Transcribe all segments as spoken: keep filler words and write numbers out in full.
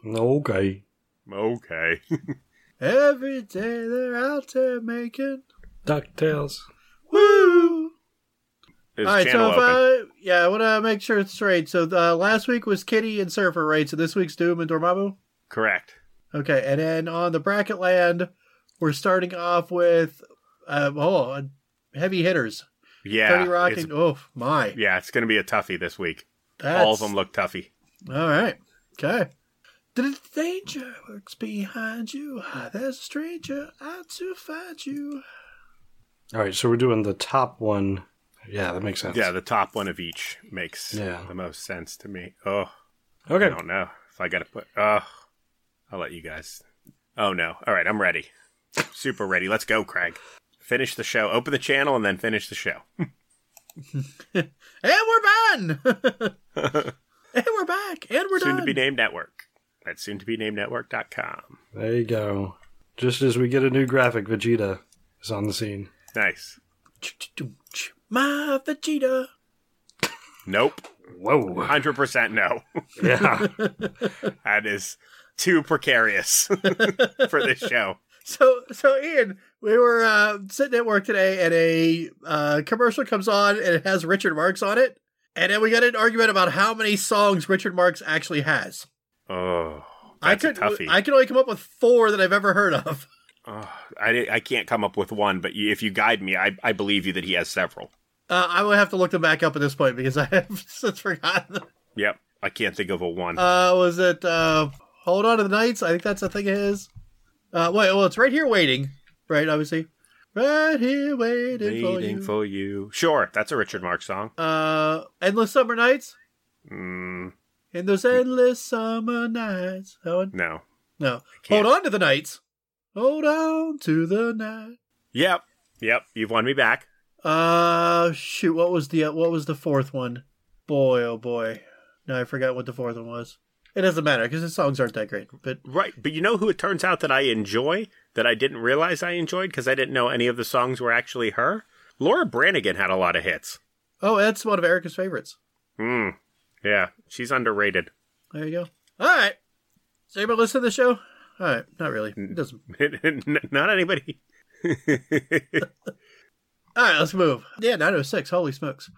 Okay. Okay. Every day they're out there making DuckTales. woo. Is All right, channel so if open. I yeah, I want to make sure it's straight. So uh, last week was Kitty and Surfer, right? So this week's Doom and Dormammu. Correct. Okay, and then on the bracket land, we're starting off with uh, oh heavy hitters. Yeah. thirty Rock it's- and oh my, Yeah, it's going to be a toughie this week. that's, All of them look toughy. All right, okay. The danger lurks behind you. Ah, there's a stranger out to find you. All right, so we're doing the top one. Yeah, that makes sense. Yeah, the top one of each makes Yeah. the most sense to me. Oh, Okay. I don't know if I got to put. Oh, I'll let you guys. Oh no! All right, I'm ready. Super ready. Let's go, Craig. Finish the show. Open the channel and then finish the show. And we're done. And we're back. And we're Soon done. to be named network. That's soon to be named network dot com. There you go. Just as we get a new graphic, Vegeta is on the scene. Nice. My Vegeta. Nope. Whoa. one hundred percent no. Yeah. That is too precarious for this show. So, so Ian, we were uh, sitting at work today, and a uh, commercial comes on, and it has Richard Marx on it, and then we got an argument about how many songs Richard Marx actually has. Oh, I that's a could, toughie. I could only come up with four that I've ever heard of. Oh, I, I can't come up with one, but you, if you guide me, I, I believe you that he has several. Uh, I will have to look them back up at this point because I have since forgotten them. Yep, I can't think of a one. Uh, was it uh, Hold On to the Nights? I think that's a thing of his. Uh, wait, well, it's Right Here Waiting, right? Obviously, Right Here Waiting, for Waiting You. for you. Sure, that's a Richard Marx song. Uh, Endless Summer Nights. Mm, In those endless summer nights. That one? no. No. Can't. Hold on to the nights. Hold on to the night. Yep, yep. You've won me back. Uh, shoot. What was the uh, what was the fourth one? Boy, oh boy. No, I forgot what the fourth one was. It doesn't matter because the songs aren't that great. But Right, but you know who it turns out that I enjoy that I didn't realize I enjoyed because I didn't know any of the songs were actually her? Laura Branigan had a lot of hits. oh, that's one of Erica's favorites. Hmm. Yeah, she's underrated. There you go. All right. So you listen to the show? All right, not really. It doesn't. Not anybody. All right, let's move. Yeah, nine oh six. Holy smokes.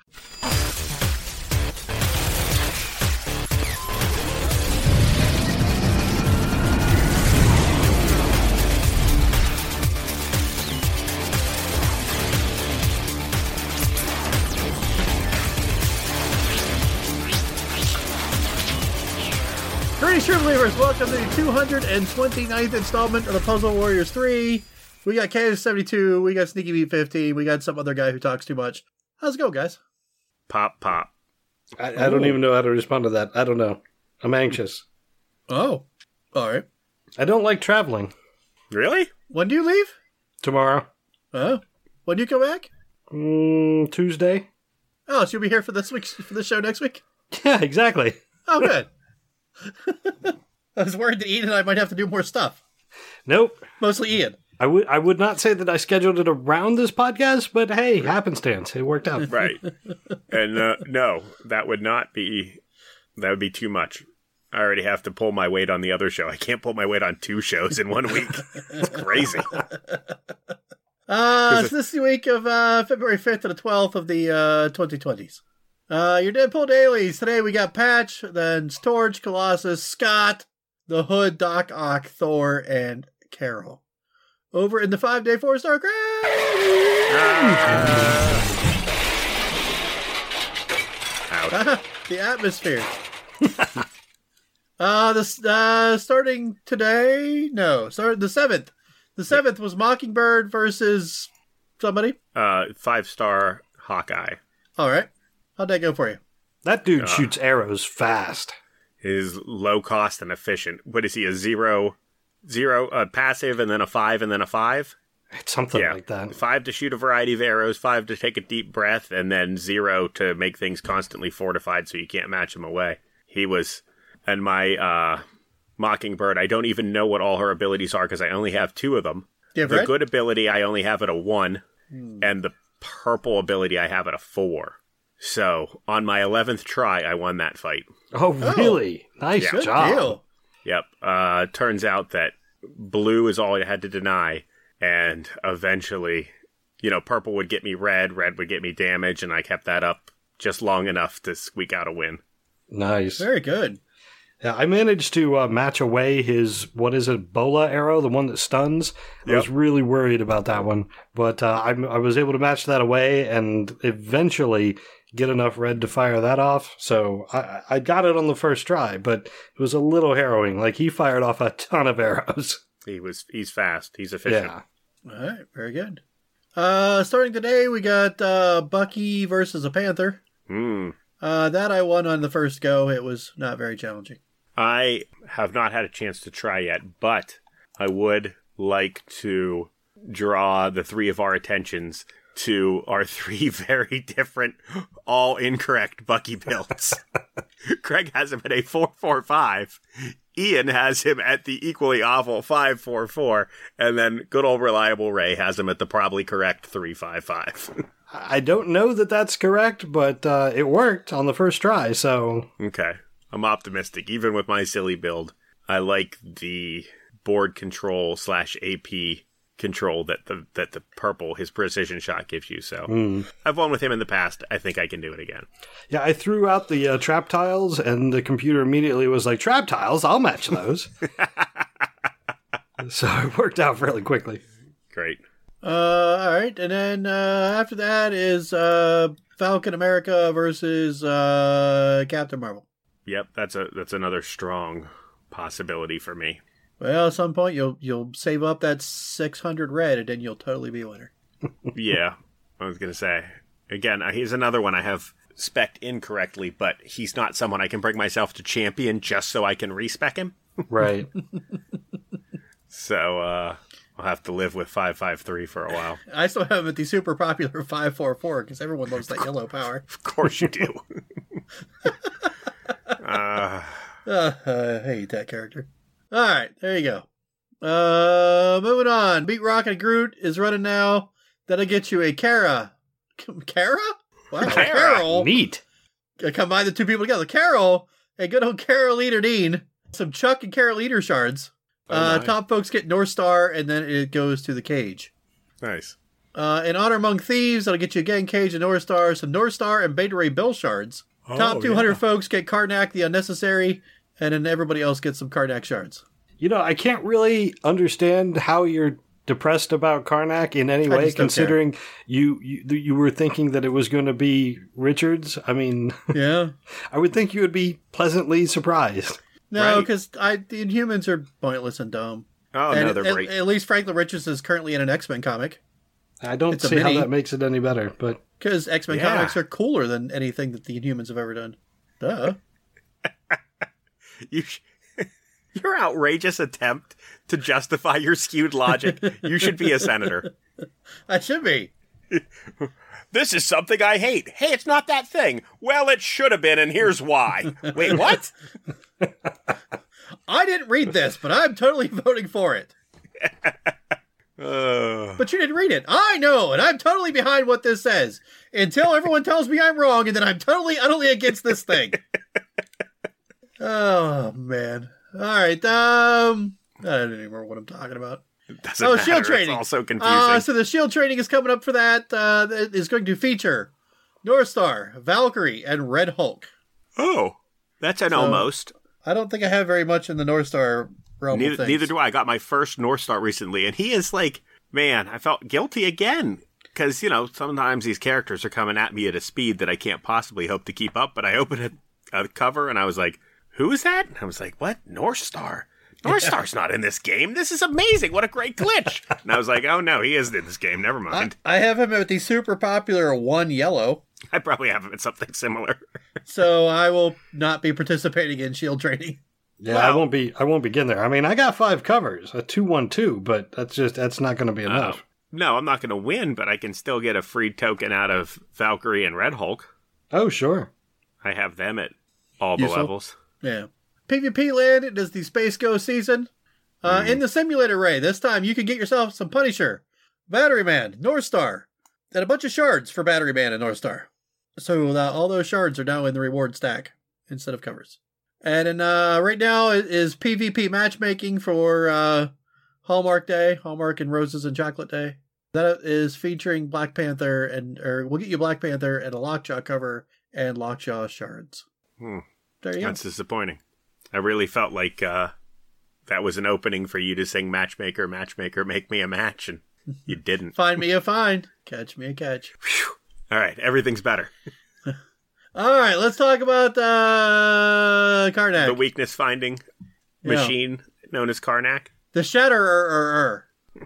Greetings, true believers. Welcome to the two hundred twenty-ninth installment of the Puzzle Warriors three. We got Candace seventy-two, we got Sneaky Beat fifteen, we got some other guy who talks too much. How's it go, guys? Pop, pop. I, I don't even know how to respond to that. I don't know. I'm anxious. Oh, all right. I don't like traveling. Really? When do you leave? Tomorrow. Oh, when do you come back? Mm, Tuesday. Oh, so you'll be here for this week's for the show next week? Yeah, exactly. Oh, good. I was worried that Ian and I might have to do more stuff. Nope. Mostly Ian. I would I would not say that I scheduled it around this podcast, but hey, happenstance. It worked out. Right. And uh, no, that would not be, that would be too much. I already have to pull my weight on the other show. I can't pull my weight on two shows in one week. It's crazy. Uh, so this is the week of uh, February fifth to the twelfth of the uh, twenty twenties. Uh, your Deadpool dailies. Today we got Patch, then Storage, Colossus, Scott, The Hood, Doc Ock, Thor, and Carol. Over in the five-day four-star grade! Ouch. The atmosphere. uh, this, uh, starting today? No, start the seventh. The seventh was Mockingbird versus somebody. Uh, five-star Hawkeye. All right. How'd that go for you? That dude shoots arrows fast. Is low cost and efficient. What is he, a zero, zero, a passive, and then a five, and then a five? It's something Yeah. like that. Five to shoot a variety of arrows, five to take a deep breath, and then zero to make things constantly fortified so you can't match him away. He was, and my uh, Mockingbird, I don't even know what all her abilities are because I only have two of them. Do you have The red? good ability I only have at a one, and the purple ability I have at a four. So, on my eleventh try, I won that fight. Oh, really? Nice Yeah. Good job. deal. Yep. Uh, turns out that blue is all I had to deny, and eventually, you know, purple would get me red, red would get me damage, and I kept that up just long enough to squeak out a win. Nice. Very good. Yeah, I managed to uh, match away his, what is it, Bola arrow, the one that stuns. I Yep. was really worried about that one, but uh, I, I was able to match that away and eventually get enough red to fire that off. So I, I got it on the first try, but it was a little harrowing. Like, he fired off a ton of arrows. He was, he's fast. He's efficient. Yeah. All right, very good. Uh, starting today, we got uh, Bucky versus a Panther. Hmm. Uh, that I won on the first go. It was not very challenging. I have not had a chance to try yet, but I would like to draw the three of our attentions to our three very different, all incorrect Bucky builds. Craig has him at a four four five. Ian has him at the equally awful five four four. And then good old reliable Ray has him at the probably correct three five five. I don't know that that's correct, but uh, it worked on the first try, so... Okay. I'm optimistic. Even with my silly build, I like the board control slash A P control that the that the purple, his precision shot gives you. So Mm. I've won with him in the past. I think I can do it again. Yeah, I threw out the uh, trap tiles, and the computer immediately was like, trap tiles? I'll match those. So it worked out fairly quickly. Great. Uh, all right, and then uh, after that is uh, Falcon America versus uh, Captain Marvel. Yep, that's a that's another strong possibility for me. Well, at some point you'll you'll save up that six hundred red, and then you'll totally be a winner. Yeah, I was gonna say again. He's another one I have spec'd incorrectly, but he's not someone I can bring myself to champion just so I can respec him. Right. So uh, I'll have to live with five five three for a while. I still have him at the super popular five four four because everyone loves that yellow power. Of course you do. uh, Uh, I hate that character. All right, there you go. Uh, moving on. Beat Rocket Groot is running now. That'll get you a Kara. Kara? Wow, Kara. Carol. Neat. Combine the two people together. Carol, a good old Carol Eater Dean. Some Chuck and Carol Eater shards. Oh uh, my. top folks get North Star, and then it goes to the cage. nice. Uh, in Honor Among Thieves, that'll get you a Gang Cage and North Star, some North Star and Beta Ray Bill shards. Oh, Top two hundred yeah. folks get Karnak the Unnecessary, and then everybody else gets some Karnak shards. You know, I can't really understand how you're depressed about Karnak in any I way, just don't considering you, you you were thinking that it was going to be Richards. I mean, Yeah. I would think you would be pleasantly surprised. No, Right. because I the Inhumans are pointless and dumb. Oh and no, they're at, great. at least Franklin Richards is currently in an X-Men comic, I don't It's a see how mini. that makes it any better, but because X-Men Yeah. comics are cooler than anything that the Inhumans have ever done. Duh. You sh- your outrageous attempt to justify your skewed logic. You should be a senator. I should be. This is something I hate. Hey, it's not that thing. Well, it should have been, and here's why. Wait, what? I didn't read this, but I'm totally voting for it. Uh, But you didn't read it. I know, and I'm totally behind what this says. Until everyone tells me I'm wrong, and then I'm totally, utterly against this thing. Oh, man. All right. Um, I don't even remember what I'm talking about. it doesn't Oh, matter. shield It's training. also confusing. Uh, so the shield training is coming up for that. Uh, that is going to feature North Star, Valkyrie, and Red Hulk. oh, that's an So- almost. I don't think I have very much in the North Star realm of Neither, things. neither do I. I got my first North Star recently, and he is like, man, I felt guilty again. Because, you know, sometimes these characters are coming at me at a speed that I can't possibly hope to keep up. But I opened a, a cover, and I was like, who is that? And I was like, what? North Star? North Star's not in this game. This is amazing. What a great glitch. And I was like, oh, no, he isn't in this game. Never I, mind. I have him at the super popular one yellow, I probably have him at something similar. so I will not be participating in shield training. yeah, I Well- won't be. I won't begin there. I mean, I got five covers, a two one two, but that's just that's not going to be enough. Uh, no, I'm not going to win, but I can still get a free token out of Valkyrie and Red Hulk. Oh, sure. I have them at all the Useful. levels. Yeah. PvP land, it is the Space Ghost season. Uh, In the simulator ray, this time you can get yourself some Punisher, Battery Man, North Star, and a bunch of shards for Battery Man and North Star. So uh, all those shards are now in the reward stack instead of covers. And then, uh, right now is PvP matchmaking for uh, Hallmark Day, Hallmark and Roses and Chocolate Day. That is featuring Black Panther, and or we'll get you Black Panther and a Lockjaw cover and Lockjaw shards. Hmm. There you That's go. disappointing. I really felt like uh, that was an opening for you to sing Matchmaker, Matchmaker, Make Me a Match, and you didn't. Find me a find. Catch me a catch. Whew. All right, everything's better. All right, let's talk about uh, Karnak. The weakness finding Yeah. machine known as Karnak. The Shatterer.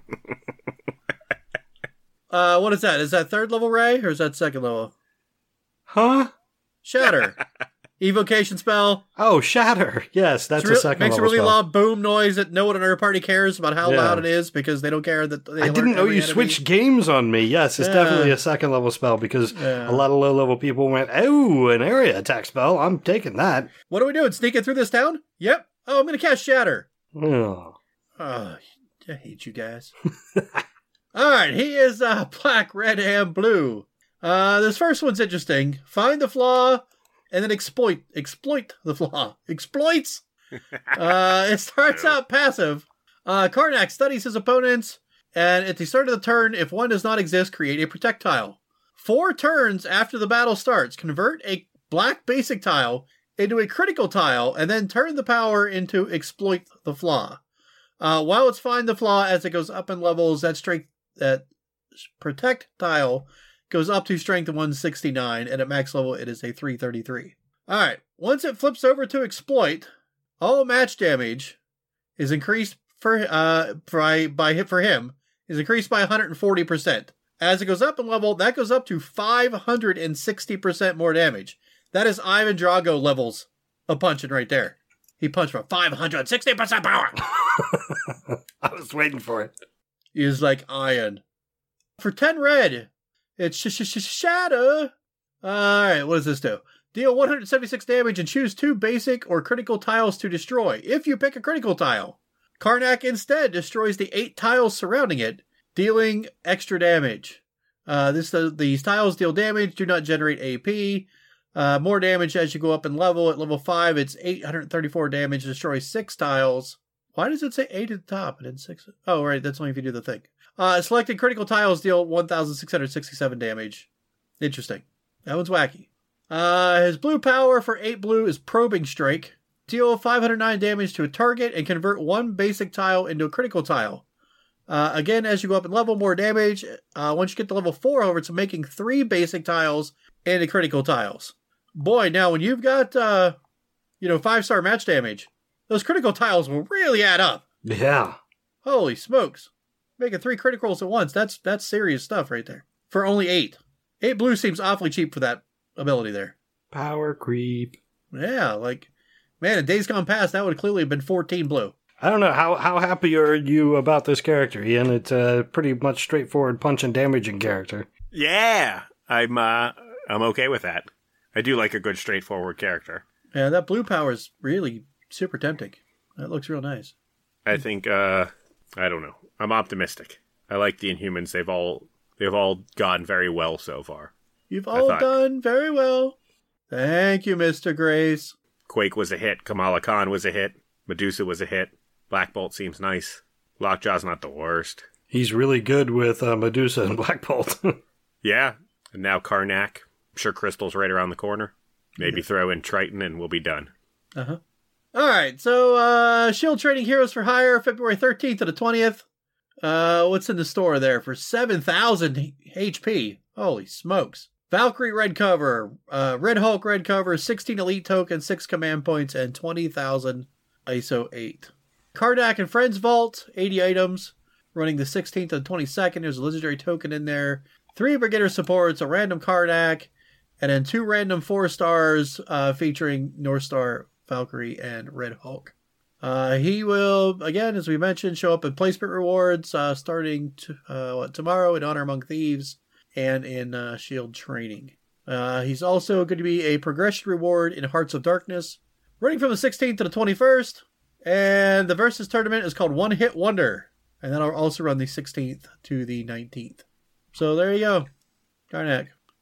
uh, what is that? Is that third level Ray or is that second level? Huh? Shatter. Evocation spell. Oh, Shatter. Yes, that's It's real- a second makes a level really spell. loud boom noise that no one in our party cares about how Yeah. loud it is because they don't care that they I alert didn't know every you enemy. switched games on me. Yes, it's Yeah. definitely a second level spell because Yeah. a lot of low level people went, oh, an area attack spell. I'm taking that. What are we doing? Sneaking through this town? Yep. Oh, I'm going to cast Shatter. Oh. Oh, I hate you guys. All right, he is uh, black, red, and blue. Uh, this first one's interesting. Find the flaw and then exploit. Exploit the flaw. Exploits. Uh, it starts out passive. Uh, Karnak studies his opponents, and at the start of the turn, if one does not exist, create a protect tile. Four turns after the battle starts, convert a black basic tile into a critical tile, and then turn the power into exploit the flaw. Uh, while it's find the flaw as it goes up in levels, that strength, that protect tile goes up to strength one sixty-nine, and at max level it is a three thirty-three. All right, once it flips over to exploit, all match damage is increased for uh by by hit for him is increased by one hundred forty percent. As it goes up in level, that goes up to five hundred sixty percent more damage. That is Ivan Drago levels of punching right there. He punched for five hundred sixty percent power. I was waiting for it. He is like iron. For ten red, it's sh- sh- sh- Shatter. All right, what does this do? Deal one hundred seventy-six damage and choose two basic or critical tiles to destroy. If you pick a critical tile, Karnak instead destroys the eight tiles surrounding it, dealing extra damage. Uh, this does, these tiles deal damage, do not generate A P. Uh, more damage as you go up in level. At level five, it's eight hundred thirty-four damage, destroys six tiles. Why does it say eight at the top and then six? Oh, right, that's only if you do the thing. Uh, selected critical tiles deal one thousand six hundred sixty-seven damage. Interesting. That one's wacky. Uh, his blue power for eight blue is Probing Strike. Deal five hundred nine damage to a target and convert one basic tile into a critical tile. Uh, again, as you go up in level, more damage. Uh, once you get to level four, over, it's making three basic tiles into critical tiles. Boy, now when you've got, uh, you know, five-star match damage, those critical tiles will really add up. Yeah. Holy smokes. Making three criticals at once, that's that's serious stuff right there. For only eight. Eight blue seems awfully cheap for that ability there. Power creep. Yeah, like, man, in Days Gone Past, that would clearly have been fourteen blue. I don't know. How how happy are you about this character, Ian? It's a pretty much straightforward punch and damaging character. Yeah, I'm uh, I'm okay with that. I do like a good straightforward character. Yeah, that blue power is really super tempting. That looks real nice. I think uh, I don't know. I'm optimistic. I like the Inhumans. They've all they've all gone very well so far. You've all thought- done very well. Thank you, Mister Grace. Quake was a hit. Kamala Khan was a hit. Medusa was a hit. Black Bolt seems nice. Lockjaw's not the worst. He's really good with uh, Medusa and Black Bolt. Yeah, and now Karnak. I'm sure Crystal's right around the corner. Maybe throw in Triton and we'll be done. Uh-huh. All right, so uh, Shield Training Heroes for Hire, February thirteenth to the twentieth. Uh, what's in the store there for seven thousand H P? Holy smokes. Valkyrie red cover, uh, Red Hulk red cover, sixteen elite tokens, six command points, and twenty thousand I S O eight. Karnak and Friends Vault, eighty items, running the sixteenth to the twenty-second. There's a legendary token in there. Three beginner supports, a random Karnak, and then two random four stars uh, featuring North Star, Valkyrie, and Red Hulk. Uh, he will, again, as we mentioned, show up in placement rewards uh, starting t- uh, what, tomorrow in Honor Among Thieves and in uh, Shield Training. Uh, he's also going to be a progression reward in Hearts of Darkness, running from the sixteenth to the twenty-first. And the Versus tournament is called One Hit Wonder, and that'll also run the sixteenth to the nineteenth. So there you go, Karnak.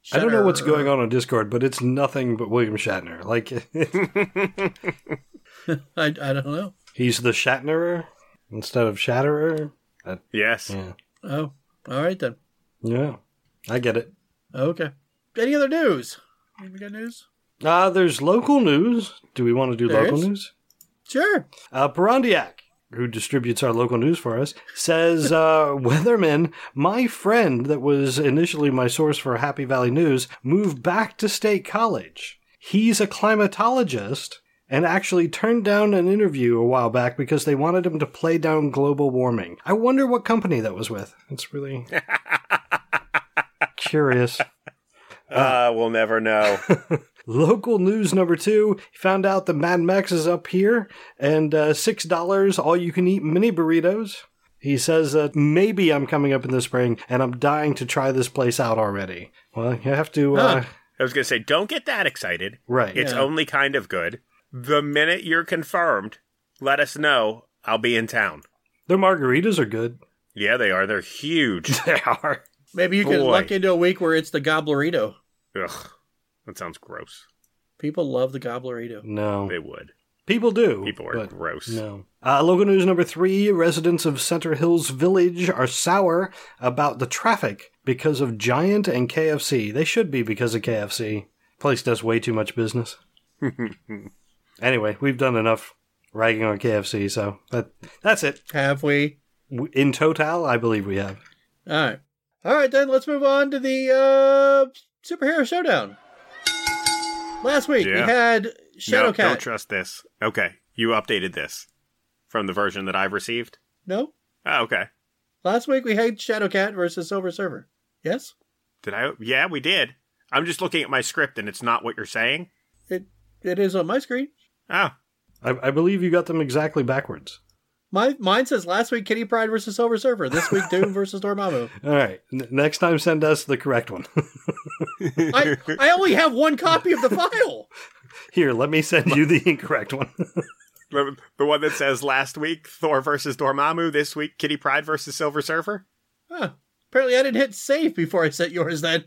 I don't know what's going on on Discord, but it's nothing but William Shatner. Like, I, I don't know. He's the Shatnerer instead of Shatterer. I, yes. Yeah. Oh, all right then. Yeah, I get it. Okay. Any other news? We got news? Uh, there's local news. Do we want to do There local is? news? Sure. Uh, Perondiak, who distributes our local news for us, says, uh, Weatherman, my friend that was initially my source for Happy Valley News, moved back to State College. He's a climatologist and actually turned down an interview a while back because they wanted him to play down global warming. I wonder what company that was with. It's really curious. Uh, we'll never know. Local news number two, he found out the Mad Max is up here, and uh, six dollars all-you-can-eat mini burritos. He says that maybe I'm coming up in the spring, and I'm dying to try this place out already. Well, you have to... Uh, Huh. I was going to say, don't get that excited. Right. It's Yeah. only kind of good. The minute you're confirmed, let us know. I'll be in town. Their margaritas are good. Yeah, they are. They're huge. They are. Maybe you can Boy. luck into a week where it's the Gobblerito. Ugh, that sounds gross. People love the Gobblerito. No. They would. People do. People are but gross. No. Uh, local news number three, residents of Center Hills Village are sour about the traffic because of Giant and K F C. They should be because of K F C. Place does way too much business. Anyway, we've done enough ragging on K F C, so that that's it. Have we? W- In total, I believe we have. All right. All right, then let's move on to the uh, Superhero Showdown. Last week we Yeah. had No, Shadowcat. don't trust this. Okay, you updated this from the version that I've received? No? Oh, okay. Last week we had Shadowcat versus Silver Surfer. Yes? Did I? Yeah, we did. I'm just looking at my script and it's not what you're saying. It It is on my screen. Oh, I, I believe you got them exactly backwards. My Mine says last week Kitty Pryde versus Silver Surfer. This week Doom versus Dormammu. All right. N- next time, send us the correct one. I, I only have one copy of the file. Here, let me send you the incorrect one. the, the one that says last week Thor versus Dormammu, this week Kitty Pryde versus Silver Surfer. Huh. Apparently I didn't hit save before I set yours then.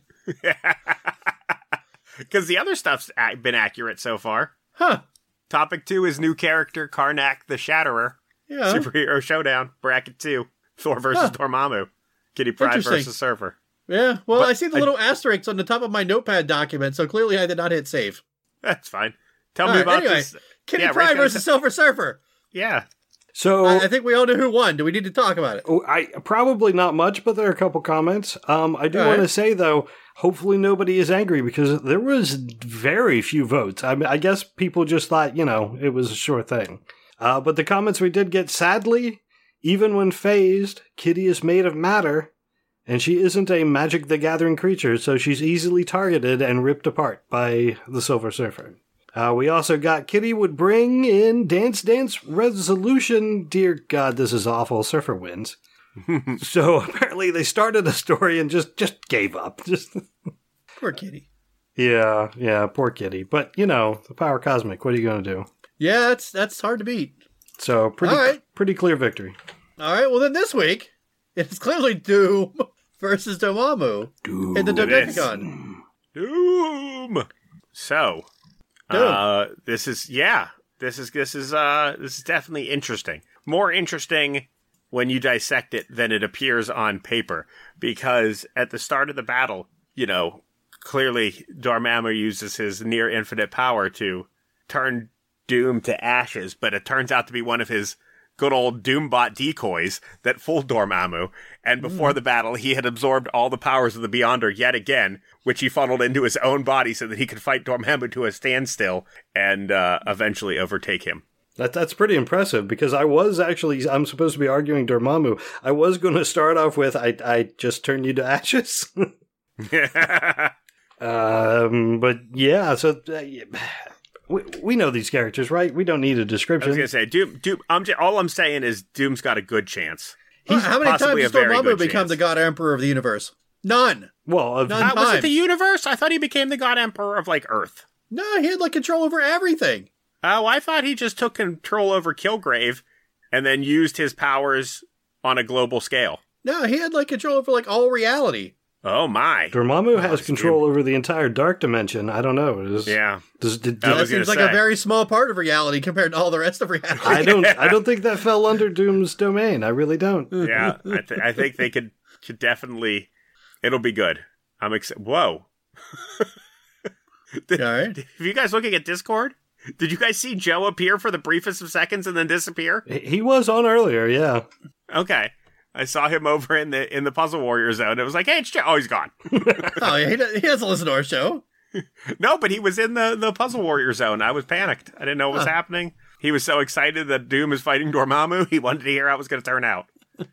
Because the other stuff's a- been accurate so far. Huh. Topic two is new character Karnak the Shatterer. Yeah. Superhero Showdown, bracket two. Thor versus Huh. Dormammu. Kitty Pryde Interesting. versus Surfer. Yeah. Well, But I see the I- little asterisks on the top of my notepad document, so clearly I did not hit save. That's fine. Tell All me right, about anyway. this. Kitty Yeah, Pryde Ray's gonna versus Silver Surfer. Yeah. So I, I think we all know who won. Do we need to talk about it? Oh, I probably not much, but there are a couple comments. Um, I do All want to right. say though, hopefully nobody is angry because there was very few votes. I mean, I guess people just thought, you know, it was a sure thing. Uh, but the comments we did get, sadly, even when phased, Kitty is made of matter, and she isn't a Magic the Gathering creature, so she's easily targeted and ripped apart by the Silver Surfer. Uh, we also got Kitty would bring in Dance Dance Resolution. Dear God, this is awful. Surfer wins. So apparently they started a story and just, just gave up. Just Poor Kitty. yeah, yeah, poor Kitty. But you know, the power cosmic. What are you going to do? Yeah, that's that's hard to beat. So pretty, All right. pretty clear victory. All right, well then this week, it's clearly Doom versus Dormammu in the it is. Dodecahon. Doom. So, Doom. uh, this is yeah. This is this is uh this is definitely interesting. More interesting when you dissect it than it appears on paper, because at the start of the battle, you know, clearly Dormammu uses his near infinite power to turn Doom to ashes, but it turns out to be one of his good old Doombot decoys that fooled Dormammu, and before the battle, he had absorbed all the powers of the Beyonder yet again, which he funneled into his own body so that he could fight Dormammu to a standstill and uh, eventually overtake him. That that's pretty impressive because I was actually I'm supposed to be arguing Dormammu. I was going to start off with I I just turned you to ashes. um, but yeah, so uh, yeah. we we know these characters, right? We don't need a I was description. going to say, Doom, Doom, I'm just, all I'm saying is Doom's got a good chance. He's, How many times possibly has a very Dormammu good become chance. the God Emperor of the universe? None. Well, of, None. Uh, was it times. the universe? I thought he became the God Emperor of, like, Earth. No, he had like control over everything. Oh, I thought he just took control over Kilgrave and then used his powers on a global scale. No, he had like control over like all reality. Oh my! Dormammu Oh, has it's control good. over the entire dark dimension. I don't know. Is, Yeah. Does, did, I That was seems gonna like a say. very small part of reality compared to all the rest of reality. I don't. I don't think that fell under Doom's domain. I really don't. Yeah, I, th- I think they could could definitely. It'll be good. I'm excited. Whoa! Did, All right. If you guys looking at Discord, did you guys see Joe appear for the briefest of seconds and then disappear? He he was on earlier. Yeah. Okay, I saw him over in the in the Puzzle Warrior zone. It was like, hey, it's Joe. Oh, he's gone. Oh, yeah, he, does, he doesn't listen to our show. No, but he was in the the Puzzle Warrior zone. I was panicked. I didn't know what was Huh. happening. He was so excited that Doom is fighting Dormammu. He wanted to hear how it was going to turn out.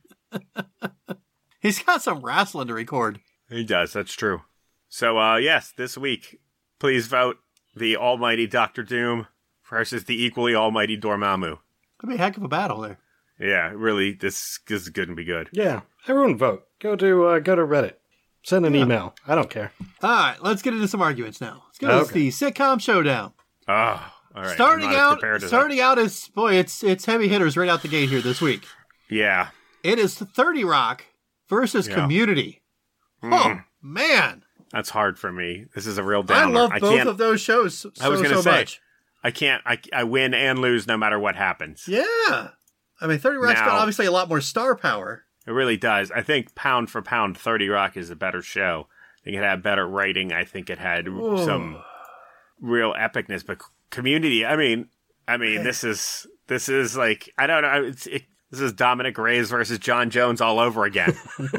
He's got some wrestling to record. He does. That's true. So, uh, yes, this week, please vote the almighty Doctor Doom versus the equally almighty Dormammu. Could be a heck of a battle there. Yeah, really, this, this is going to be good. Yeah. Everyone vote. Go to uh, go to Reddit. Send an Yeah. email. I don't care. All right, let's get into some arguments now. Let's go to Okay. the sitcom showdown. Oh, all right. starting I'm not as out, prepared as starting out as boy, it's it's heavy hitters right out the gate here this week. I- Yeah. It is thirty Rock versus Yeah. Community. Mm, Oh man, that's hard for me. This is a real I downer. love I both can't. of those shows so, I was gonna so say. much. I can't. I, I win and lose no matter what happens. Yeah, I mean thirty Rock's got Now- obviously a lot more star power. It really does. I think pound for pound, thirty Rock is a better show. I think it had better writing. I think it had Ooh. some real epicness. But Community, I mean, I mean, this is this is like I don't know. It's, it, this is Dominic Reyes versus John Jones all over again.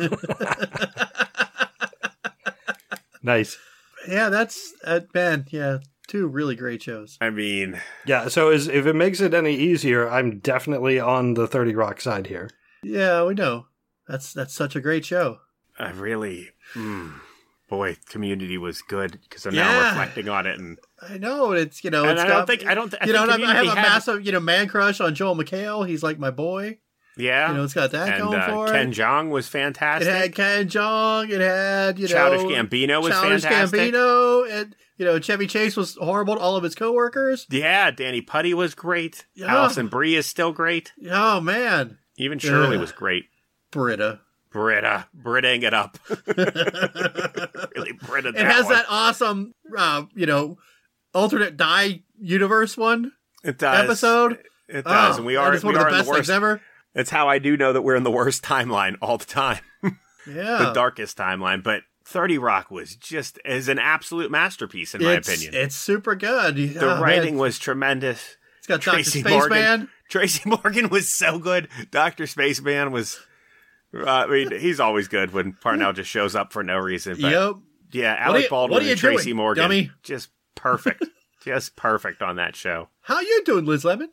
Nice. Yeah, that's uh, man. Yeah, two really great shows. I mean, Yeah. So is, if it makes it any easier, I'm definitely on the thirty Rock side here. Yeah, we know. That's that's such a great show. I really, mm, boy, Community was good because I'm now Yeah. reflecting on it, and I know it's you know and it's I got, don't think I don't. Th- I you know think and I I have Community a had- massive you know man crush on Joel McHale. He's like my boy. yeah. You know, it's got that and going uh, for Ken it. Jeong was It fantastic. had Ken Jeong. It had you know Childish Gambino was Childish fantastic. Gambino. And you know Chevy Chase was horrible to all of his coworkers. Yeah, Danny Putty was great. Yeah. Allison Brie is still great. Oh man, Even Shirley Yeah. was great. Britta. Britta, Brittaing it up. Really Britta. It has that awesome, uh, you know, alternate die universe one it does. episode. It does, Oh, and we are. that is one we of are the in best the worst. things ever. It's how I do know that we're in the worst timeline all the time, Yeah, the darkest timeline. But thirty Rock was just is an absolute masterpiece in my it's, opinion. It's super good. the Oh, writing man. was tremendous. It's got Doctor Tracy Spaceman. Morgan. Tracy Morgan was so good. Doctor Spaceman was. Uh, I mean, he's always good when Parnell just shows up for no reason. But Yep. yeah, What are Alec you- Baldwin what are you and Tracy doing, Morgan, dummy? just perfect, just perfect on that show. How you doing, Liz Lemon?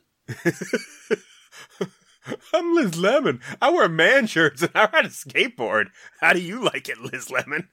I'm Liz Lemon. I wear man shirts and I ride a skateboard. How do you like it, Liz Lemon?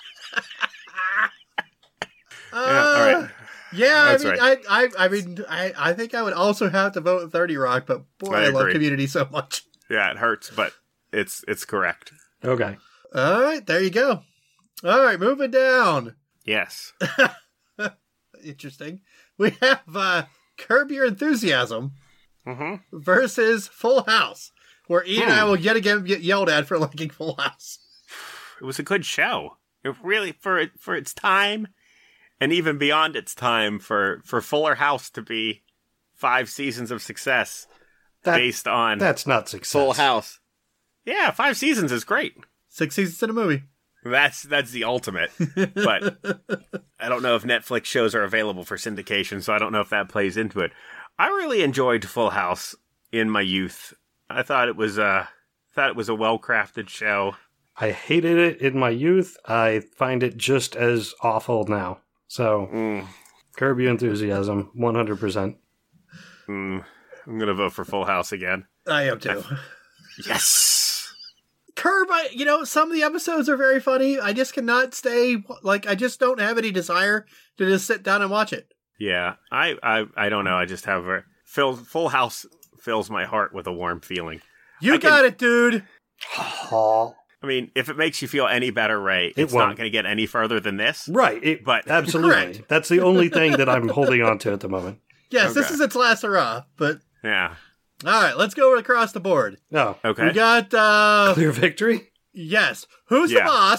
Uh, Yeah, all right. Yeah, I That's mean, right. I, I, I mean, I, I think I would also have to vote thirty Rock, but boy, I I, love agree. Community so much. Yeah, it hurts, but it's it's correct. Okay. All right, there you go. All right, moving down. Yes. Interesting. We have uh, Curb Your Enthusiasm Mm-hmm. versus Full House, where Ian and I Hmm. will yet again get yelled at for liking Full House. It was a good show. It really for it for its time, and even beyond its time, for for Fuller House to be five seasons of success That, based on that's not success. Full House. Yeah, five seasons is great. Six seasons in a movie. That's that's the ultimate. But I don't know if Netflix shows are available for syndication, so I don't know if that plays into it. I really enjoyed Full House in my youth. I thought it was a thought it was a well crafted show. I hated it in my youth. I find it just as awful now. So, Mm, Curb Your Enthusiasm, one hundred percent. mm, I'm gonna vote for Full House again. I am too. Yes. Curb, I, you know, some of the episodes are very funny. I just cannot stay, like, I just don't have any desire to just sit down and watch it. Yeah, I, I, I don't know. I just have a fill, Full House fills my heart with a warm feeling. You I can- got it, dude. I mean, if it makes you feel any better, Ray, it's not won't. going to get any further than this. Right. It, But absolutely. Correct. That's the only thing that I'm holding on to at the moment. Yes, this Okay. is its last hurrah, but yeah, all right, let's go across the board. No. okay. We got, uh, Clear victory? yes, Who's Yeah. the Boss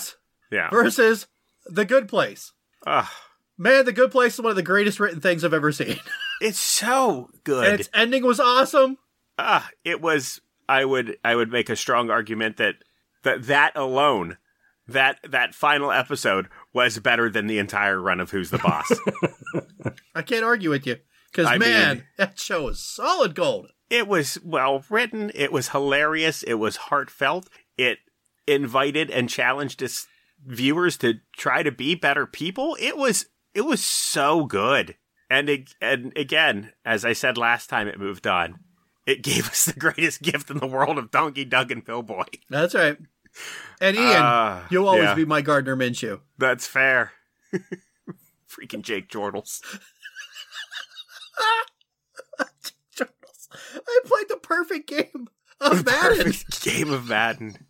Yeah. versus The Good Place. Ugh. Man, The Good Place is one of the greatest written things I've ever seen. It's so good. And its ending was awesome. Ah, it was. I would. I would make a strong argument that that that alone, that that final episode was better than the entire run of Who's the Boss. I can't argue with you. Because, I man, mean- that show is solid gold. It was well written. It was hilarious. It was heartfelt. It invited and challenged its viewers to try to be better people. It was. It was so good. And it, and again, as I said last time it moved on, it gave us the greatest gift in the world of Donkey Doug and Pillboy. That's right. And Ian, Uh, you'll always yeah. be my Gardner Minshew. That's fair. Freaking Jake Jordals. I played the perfect game of Madden. Perfect game of Madden.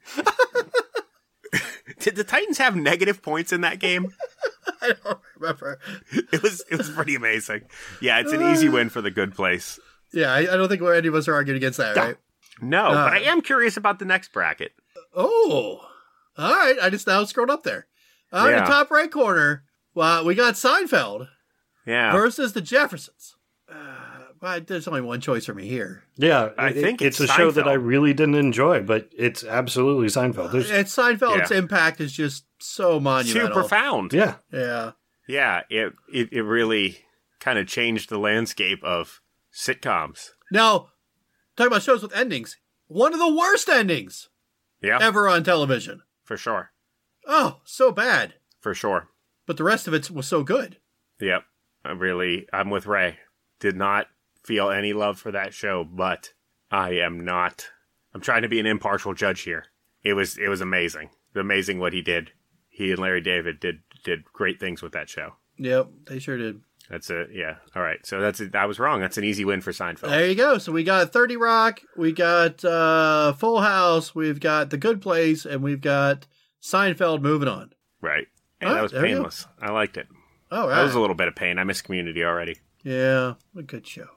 Did the Titans have negative points in that game? I don't remember. It was it was pretty amazing. Yeah, it's an easy win for the Good Place. Yeah, I, I don't think any of us are arguing against that, right? No, Uh. but I am curious about the next bracket. Oh, all right. I just now scrolled up there. Uh, In Yeah. the top right corner, well, we got Seinfeld Yeah. versus the Jeffersons. Uh, but there's only one choice for me here. Yeah, I it- think it's, it's a show that I Seinfeld. really didn't enjoy, but it's absolutely Seinfeld. There's, And Seinfeld's Yeah. impact is just so Too monumental. profound. yeah, Yeah. Yeah, it it, it really kind of changed the landscape of sitcoms. Now, talking about shows with endings, one of the worst endings Yeah, ever on television. for sure. Oh, so bad. For sure. But the rest of it was so good. Yep. I really, I'm with Ray. Did not feel any love for that show, but I am not. I'm trying to be an impartial judge here. It was, it was amazing. Amazing what he did. He and Larry David did did great things with that show. Yep, they sure did. That's it. Yeah. All right. So that's it. I was wrong. That's an easy win for Seinfeld. There you go. So we got thirty Rock, we got uh, Full House, we've got The Good Place, and we've got Seinfeld moving on. Right. Hey, All that right, was there you go. painless. I liked it. All That was right. a little bit of pain. I miss Community already. Yeah, a good show.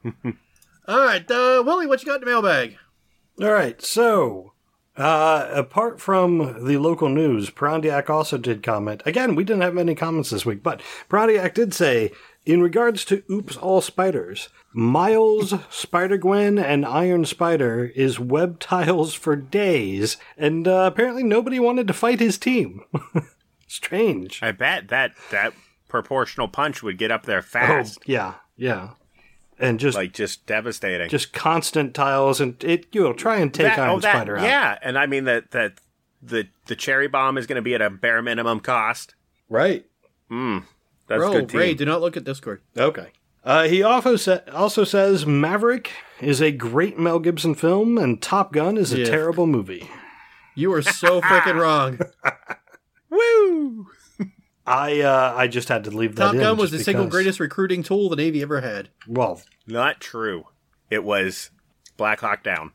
All right, uh, Willie, what you got in the mailbag? All right, so uh, apart from the local news, Prandiak also did comment. Again, we didn't have many comments this week, but Prandiak did say, in regards to Oops All Spiders, Miles, Spider-Gwen, and Iron Spider is web tiles for days, and uh, apparently nobody wanted to fight his team. Strange. I bet that that proportional punch would get up there fast. Oh, yeah, yeah. And just Like just devastating. just constant tiles, and it you'll try and take That- Iron oh, that- Spider out. Yeah, and I mean that that the the cherry bomb is going to be at a bare minimum cost. Right. Mm, that's Bro, good team. Ray, do not look at Discord. Okay. Uh, he also, sa- also says Maverick is a great Mel Gibson film, and Top Gun is a Yeah. terrible movie. You are so freaking wrong. Woo! I uh, I just had to leave that Top in. Gun was the just single because- greatest recruiting tool the Navy ever had. Well, Not true. It was Black Hawk Down.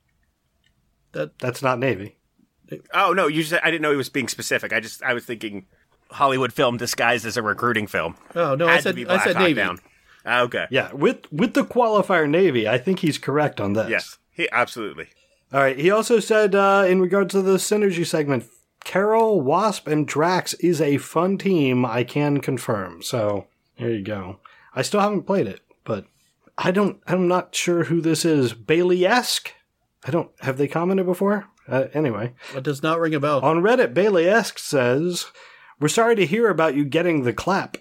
That that's not Navy. Oh no, you said I didn't know he was being specific. I just I was thinking Hollywood film disguised as a recruiting film. Oh no, Had I to said be I Black said Hawk Navy. Down. Ah, okay. Yeah, with with the qualifier Navy, I think he's correct on this. Yes. He absolutely. All right. He also said uh, in regards to the synergy segment, Carol, Wasp, and Drax is a fun team. I can confirm. So there you go. I still haven't played it, but I don't. I'm not sure who this is. Bailey-esque. I don't. Have they commented before? Uh, anyway, That does not ring a bell. on Reddit, Bailey-esque says, "We're sorry to hear about you getting the clap."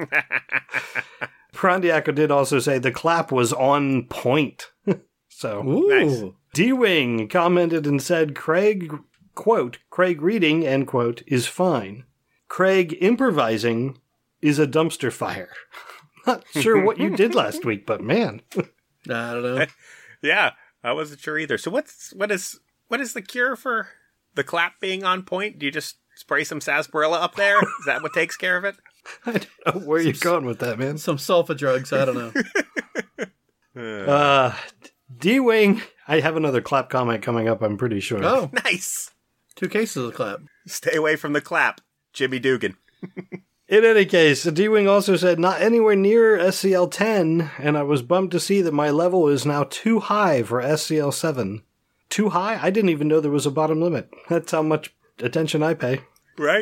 Prandiaco did also say the clap was on point. So Ooh. Nice. D-Wing commented and said, Craig, quote, Craig reading, end quote, is fine. Craig improvising is a dumpster fire. Not sure what you did last week, but man. I don't know. Yeah, I wasn't sure either. So what's what is what is the cure for the clap being on point? Do you just spray some sarsaparilla up there? Is that what takes care of it? I don't know where you're going with that, man. Some sulfa drugs. I don't know. Uh, D-Wing, I have another clap comment coming up, I'm pretty sure. Oh, Nice. two cases of clap. Stay away from the clap, Jimmy Dugan. In any case, D-Wing also said, not anywhere near S C L ten, and I was bummed to see that my level is now too high for S C L seven. Too high? I didn't even know there was a bottom limit. That's how much attention I pay. Right?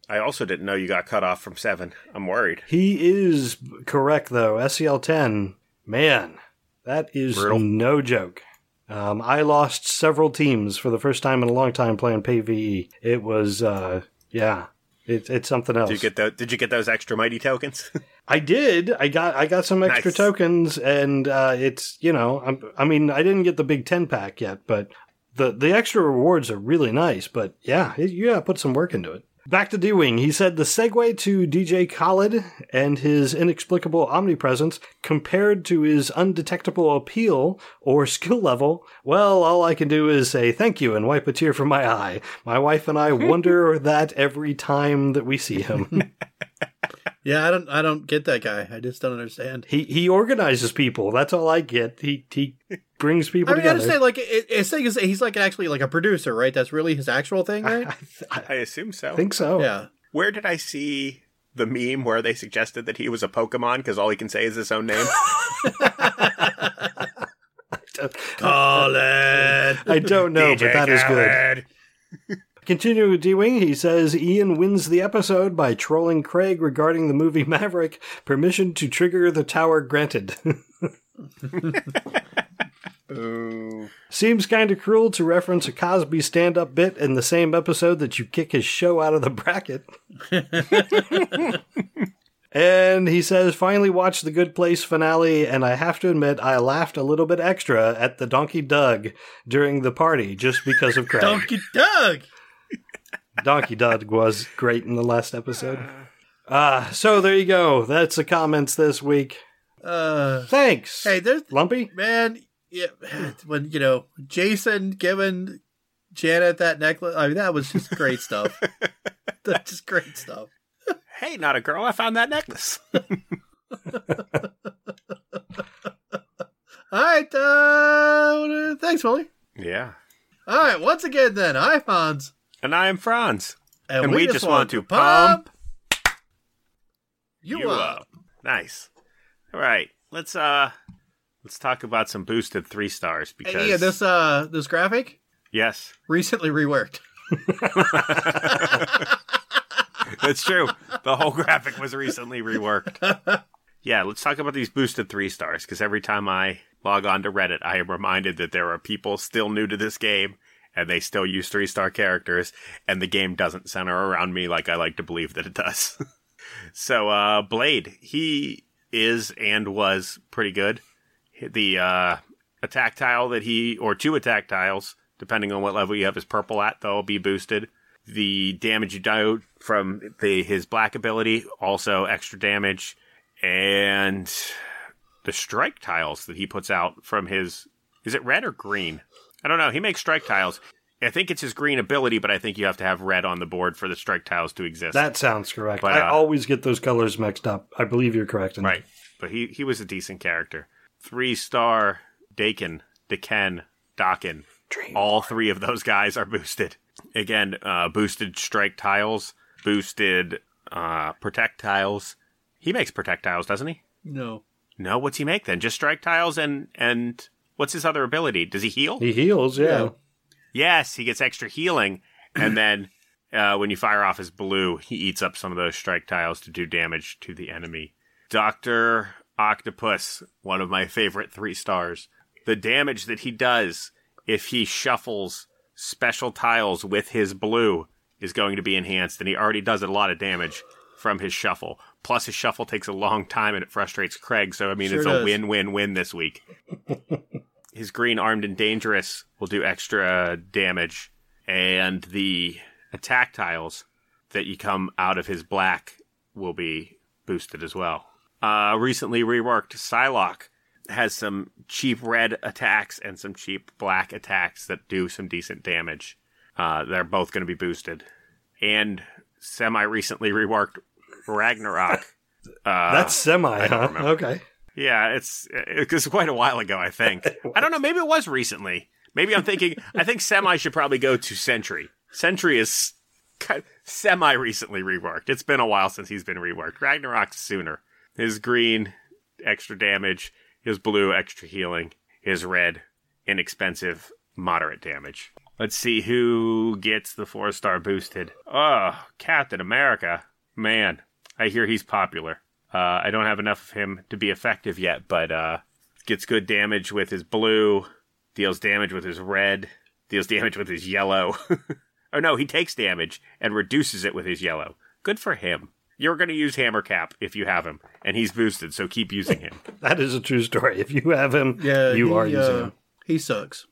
I also didn't know you got cut off from seven. I'm worried. He is correct, though. S C L ten, man, that is Brutal. no joke. Um, I lost several teams for the first time in a long time playing PvE. It was, uh, yeah, it, it's something else. Did you get the, Did you get those extra mighty tokens? I did. I got I got some extra Nice. tokens, and uh, it's, you know, I'm, I mean, I didn't get the big ten pack yet, but the, the extra rewards are really nice. But yeah, it, you gotta put some work into it. Back to D-Wing. He said the segue to D J Khaled and his inexplicable omnipresence compared to his undetectable appeal or skill level. Well, all I can do is say thank you and wipe a tear from my eye. My wife and I wonder that every time that we see him. Yeah, I don't I don't get that guy. I just don't understand. He he organizes people. That's all I get. He he brings people I mean, I together. understand, like, it, it's thing is, he's like actually like a producer, right? That's really his actual thing, right? I, I assume so. I think so. Yeah. Where did I see the meme where they suggested that he was a Pokemon because all he can say is his own name? Call it. I don't know, but that is good. Continuing with D-Wing, he says Ian wins the episode by trolling Craig regarding the movie Maverick. Permission to trigger the tower granted. Ooh. Seems kind of cruel to reference a Cosby stand-up bit in the same episode that you kick his show out of the bracket. And he says, finally watched the Good Place finale, and I have to admit I laughed a little bit extra at the Donkey Doug during the party just because of Craig. Donkey Doug! Donkey Doug was great in the last episode. Ah, uh, so there you go. That's the comments this week. Uh, Thanks. hey, there's... Lumpy? Man, yeah, when, you know, Jason giving Janet that necklace, I mean, that was just great stuff. That's just great stuff. Hey, not a girl. I found that necklace. All right. Uh, thanks, Willie. Yeah. All right. Once again, then, hi, Fonz. And I am Franz. And, And we just want to pump you, You up. up. Nice. All right. Let's uh let's talk about some boosted three stars because Hey, yeah, this uh this graphic yes. recently reworked. That's true. The whole graphic was recently reworked. Yeah, let's talk about these boosted three stars, because every time I log on to Reddit, I am reminded that there are people still new to this game, and they still use three-star characters, and the game doesn't center around me like I like to believe that it does. So, uh, Blade, he is and was pretty good. The uh, attack tile that he, or two attack tiles, depending on what level you have his purple at, they'll be boosted. The damage you do from the his black ability, also extra damage. And the strike tiles that he puts out from his... Is it red or green? I don't know. He makes strike tiles. I think it's his green ability, but I think you have to have red on the board for the strike tiles to exist. That sounds correct. But, I uh, always get those colors mixed up. I believe you're correct. In that. Right. But he, he was a decent character. Three-star Dakin, Daken, Dakin. Dream. All three of those guys are boosted. Again, uh, boosted strike tiles, boosted uh, protect tiles. He makes protect tiles, doesn't he? No. No, what's he make then? Just strike tiles and and what's his other ability? Does he heal? He heals, yeah. Yeah. Yes, he gets extra healing, and then uh, when you fire off his blue, he eats up some of those strike tiles to do damage to the enemy. Doctor Octopus, one of my favorite three stars. The damage that he does if he shuffles special tiles with his blue is going to be enhanced, and he already does a lot of damage from his shuffle. Plus, his shuffle takes a long time, and it frustrates Craig, so, I mean, Sure it's does. a win-win-win this week. His green Armed and Dangerous will do extra damage, and the attack tiles that you come out of his black will be boosted as well. Uh, recently reworked Psylocke has some cheap red attacks and some cheap black attacks that do some decent damage. Uh, they're both going to be boosted. And semi-recently reworked Ragnarok. Uh, That's semi, I don't huh? remember. Okay. Yeah, it's it was quite a while ago, I think. I don't know, maybe it was recently. Maybe I'm thinking, I think Semi should probably go to Sentry. Sentry is ki- semi-recently reworked. It's been a while since he's been reworked. Ragnarok's sooner. His green, extra damage. His blue, extra healing. His red, inexpensive, moderate damage. Let's see who gets the four-star boosted. Oh, Captain America. Man, I hear he's popular. Uh, I don't have enough of him to be effective yet, but uh, gets good damage with his blue, deals damage with his red, deals damage with his yellow. Oh no, he takes damage and reduces it with his yellow. Good for him. You're going to use Hammer Cap if you have him, and he's boosted, so keep using him. That is a true story. If you have him, yeah, you he, are using uh, him. He sucks.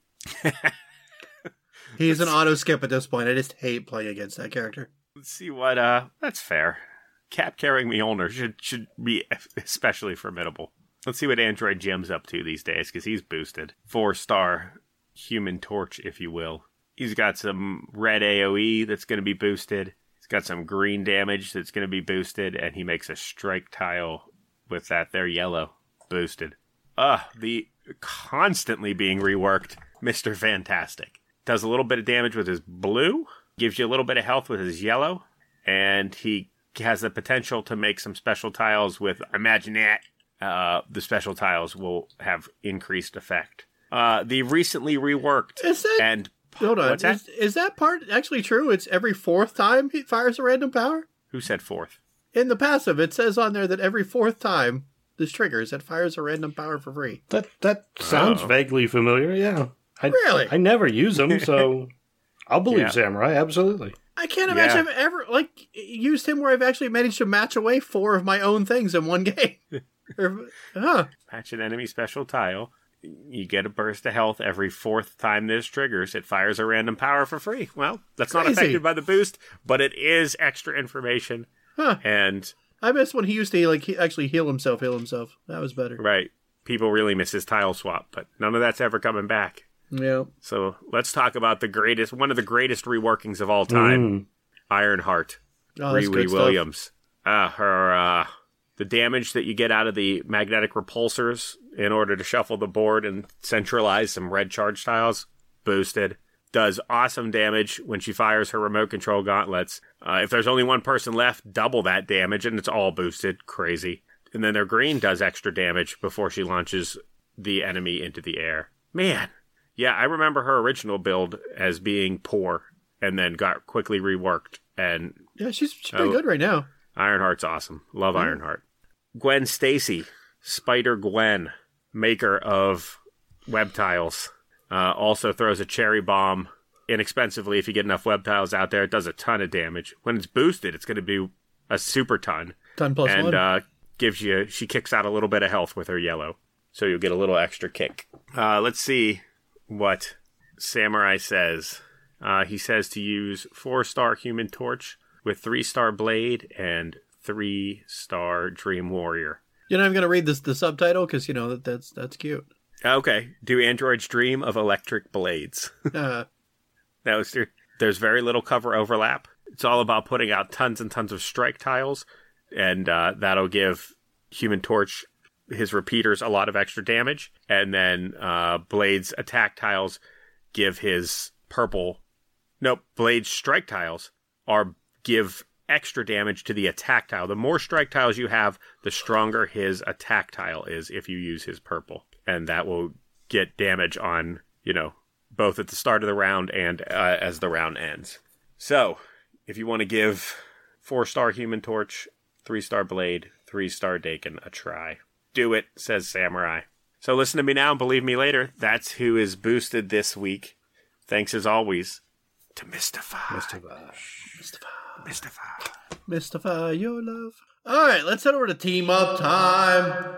He's an auto skip at this point. I just hate playing against that character. Let's see what, uh, that's fair. Cap carrying Mjolnir should should be especially formidable. Let's see what Android Jim's up to these days, because he's boosted. Four-star Human Torch, if you will. He's got some red A O E that's going to be boosted. He's got some green damage that's going to be boosted, and he makes a strike tile with that there yellow boosted. Ugh, the constantly being reworked Mister Fantastic. Does a little bit of damage with his blue, gives you a little bit of health with his yellow, and he has the potential to make some special tiles with, imagine that, uh, the special tiles will have increased effect. Uh, the recently reworked Is that, and... Hold on, What's that? Is, is that part actually true? It's every fourth time he fires a random power? Who said fourth? In the passive, it says on there that every fourth time this triggers, it fires a random power for free. That that sounds Oh. vaguely familiar, yeah. I, Really? I never use them, so I'll believe Yeah. Samurai, absolutely. I can't imagine Yeah. I've ever like used him where I've actually managed to match away four of my own things in one game. or, huh. Match an enemy special tile. You get a burst of health every fourth time this triggers. It fires a random power for free. Well, that's not Crazy. affected by the boost, but it is extra information. Huh. And, I miss when he used to like he actually heal himself, heal himself. That was better. right, people really miss his tile swap, but none of that's ever coming back. Yeah. So let's talk about the greatest, one of the greatest reworkings of all time, Mm. Ironheart. Oh, that's Riri good stuff. Williams. Uh, her, uh, the damage that you get out of the magnetic repulsors in order to shuffle the board and centralize some red charge tiles, boosted. Does awesome damage when she fires her remote control gauntlets. Uh, if there's only one person left, double that damage, and it's all boosted. Crazy. And then their green does extra damage before she launches the enemy into the air. Man. Yeah, I remember her original build as being poor, and then got quickly reworked, and Yeah, she's, she's pretty Oh. good right now. Ironheart's awesome. Love Mm. Ironheart. Gwen Stacy, Spider Gwen, maker of web tiles, uh, also throws a cherry bomb inexpensively if you get enough web tiles out there. It does a ton of damage. When it's boosted, it's going to be a super ton. Ton plus and one. uh, gives you, she kicks out a little bit of health with her yellow. So you'll get a little extra kick. Uh, let's see what Samurai says. Uh, he says to use four-star Human Torch with three-star Blade and three-star Dream Warrior. You're not even gonna read this the subtitle because you know that that's that's cute. Okay. Do androids dream of electric blades? Uh, That was there, there's very little cover overlap. It's all about putting out tons and tons of strike tiles, and uh, that'll give Human Torch, his repeaters, a lot of extra damage, and then uh, Blade's attack tiles give his purple... Nope, Blade's strike tiles are give extra damage to the attack tile. The more strike tiles you have, the stronger his attack tile is if you use his purple. And that will get damage on, you know, both at the start of the round and uh, as the round ends. So, if you want to give four-star Human Torch, three-star Blade, three-star Dakin a try, do it, says Samurai. So listen to me now and believe me later. That's who is boosted this week. Thanks as always to Mystify. Mystify. Mystify. Mystify. Mystify your love. All right, let's head over to team up time.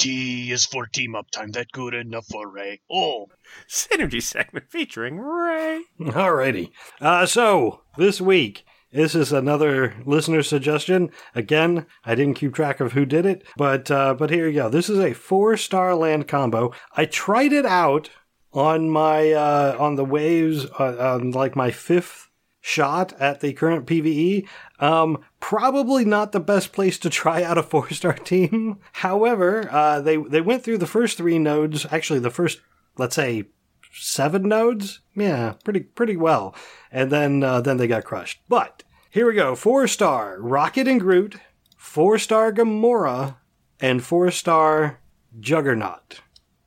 T is for team up time. That good enough for Ray. Oh, Synergy segment featuring Ray. Alrighty. Uh, so, this week, this is another listener suggestion. Again, I didn't keep track of who did it, but uh, but here you go. This is a four-star land combo. I tried it out on my uh, on the waves uh, on like my fifth shot at the current P V E. Um, probably not the best place to try out a four-star team. However, uh, they they went through the first three nodes. Actually, the first, let's say, seven nodes. Yeah, pretty pretty well. And then uh, then they got crushed. But here we go. Four-star Rocket and Groot, four-star Gamora, and four-star Juggernaut.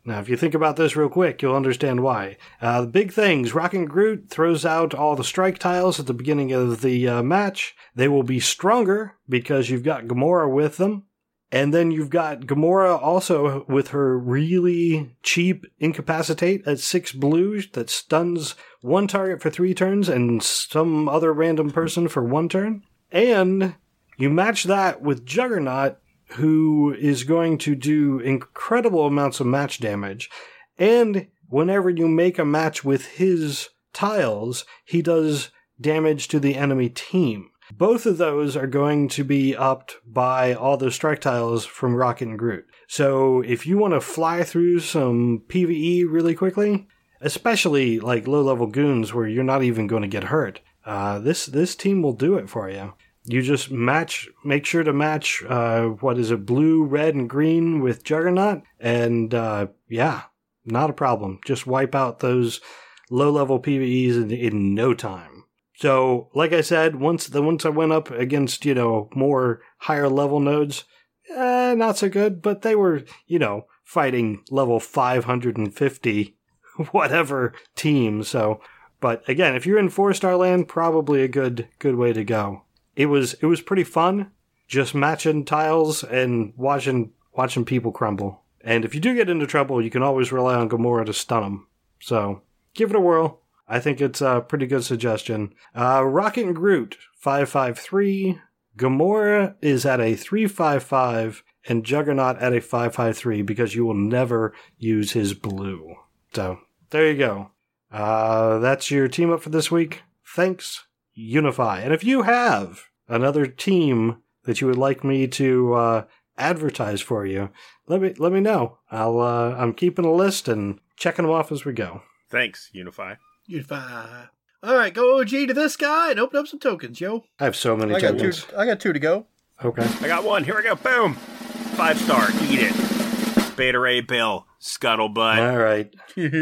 Now, if you think about this real quick, you'll understand why. Uh, the big things, Rockin' Groot throws out all the strike tiles at the beginning of the uh, match. They will be stronger because you've got Gamora with them. And then you've got Gamora also with her really cheap Incapacitate at six blue that stuns one target for three turns and some other random person for one turn. And you match that with Juggernaut, who is going to do incredible amounts of match damage. And whenever you make a match with his tiles, he does damage to the enemy team. Both of those are going to be upped by all those strike tiles from Rockin' Groot. So if you want to fly through some PvE really quickly, especially like low-level goons where you're not even going to get hurt, uh, this this team will do it for you. You just match, make sure to match, uh, what is it, blue, red, and green with Juggernaut, and uh, yeah, not a problem. Just wipe out those low-level PvEs in, in no time. So, like I said, once the once I went up against, you know, more higher level nodes, eh, not so good, but they were, you know, fighting level five hundred fifty whatever team. So, but again, if you're in four-star land, probably a good good way to go. It was it was pretty fun, just matching tiles and watching watching people crumble. And if you do get into trouble, you can always rely on Gamora to stun them. So, give it a whirl. I think it's a pretty good suggestion. Uh, Rockin' Groot, five five three. Gamora is at a three five five. And Juggernaut at a five five three because you will never use his blue. So, there you go. Uh, that's your team up for this week. Thanks, Unify. And if you have another team that you would like me to uh, advertise for you, let me let me know. I'll uh, I'm keeping a list and checking them off as we go. Thanks, Unify. Unify. All right, go O G to this guy and open up some tokens, yo. I have so many I got tokens. two. I got two to go. Okay. I got one. Here we go. Boom. Five star. Eat it. Beta Ray Bill. Scuttlebutt. All right.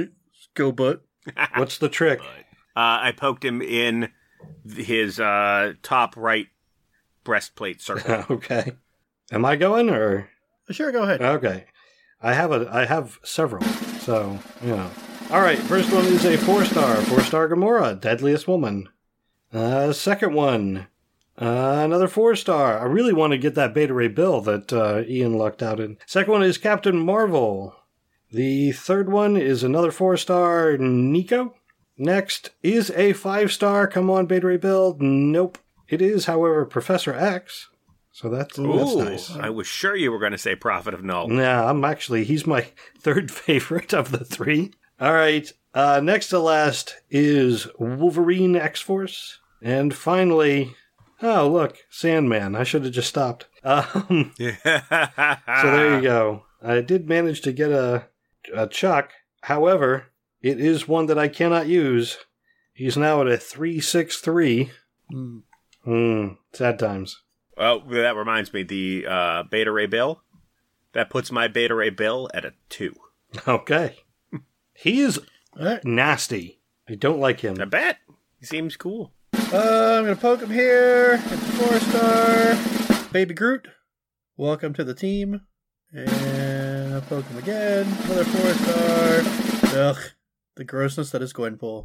Go butt. What's the trick? Uh, I poked him in his uh, top right breastplate circle. Okay. Am I going or? Sure, go ahead. Okay. I have a. I have several. So you know. All right. First one is a four star. Four star Gamora, Deadliest Woman. Uh, second one. Uh, another four star. I really want to get that Beta Ray Bill that uh, Ian lucked out in. Second one is Captain Marvel. The third one is another four star Nico. Next is a five star. Come on, Beta Ray Bill. Nope. It is, however, Professor X. So that's, Ooh, that's nice. I was sure you were going to say Prophet of Null. Nah, I'm actually, he's my third favorite of the three. All right. Uh, next to last is Wolverine X-Force. And finally, oh, look, Sandman. I should have just stopped. Um, so there you go. I did manage to get a, a Chuck. However, it is one that I cannot use. He's now at a three six three. Mm. Mm, sad times. Well, that reminds me, the uh, Beta Ray Bill, that puts my Beta Ray Bill at a two. Okay. He is Right. nasty. I don't like him. I bet. He seems cool. Uh, I'm going to poke him here. It's a four star. Baby Groot. Welcome to the team. And I'll poke him again. Another four star. Ugh. The grossness that is Gwenpool.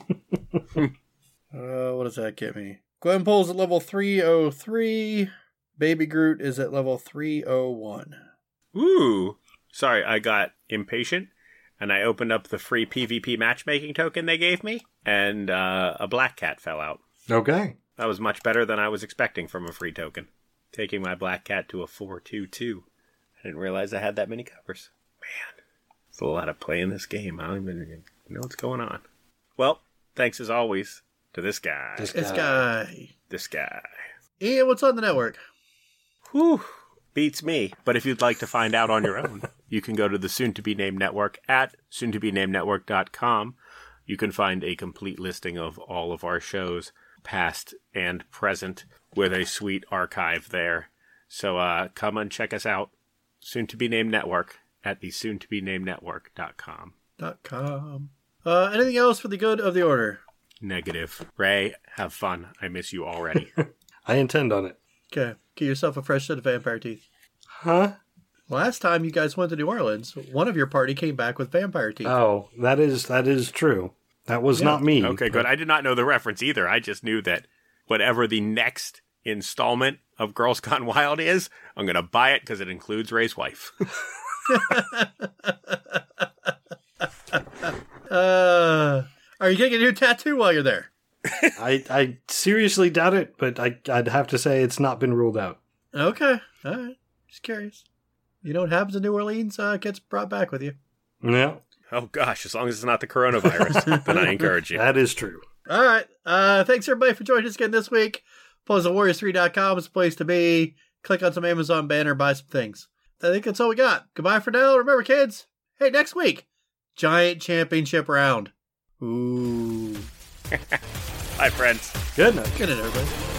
uh, what does that get me? Gwenpool's at level three oh three. Baby Groot is at level three oh one. Ooh. Sorry, I got impatient, and I opened up the free PvP matchmaking token they gave me, and uh, a black cat fell out. Okay. That was much better than I was expecting from a free token. Taking my black cat to a four two two. I didn't realize I had that many covers. Man, it's a lot of play in this game. I don't even know what's going on. Well, thanks as always to this guy. This This guy. This guy. Ian, what's on the network? Whew. Beats me. But if you'd like to find out on your own, you can go to the soon-to-be-named network at soon to be named network dot com. You can find a complete listing of all of our shows, past and present, with a sweet archive there. So uh, come and check us out. Soon-to-be-named network at the soon to be named network dot com. Dot com. Uh, anything else for the good of the order? Negative. Ray, have fun. I miss you already. I intend on it. Okay. Get yourself a fresh set of vampire teeth. Huh? Last time you guys went to New Orleans, one of your party came back with vampire teeth. Oh, that is that is true. That was Yeah. not me. Okay, good. I did not know the reference either. I just knew that whatever the next installment of Girls Gone Wild is, I'm going to buy it because it includes Ray's wife. uh, are you getting a new tattoo while you're there? I, I seriously doubt it, but I, I'd have to say it's not been ruled out. Okay. All right. Just curious. You know what happens in New Orleans uh, gets brought back with you. Yeah, Oh, gosh, as long as it's not the coronavirus, then I encourage you. that is true. All right. Uh, thanks, everybody, for joining us again this week. Puzzle Warriors three dot com is the place to be. Click on some Amazon banner, buy some things. I think that's all we got. Goodbye for now. Remember, kids, hey, next week, Giant Championship round. Ooh. Bye, friends. Good night. Good night, everybody.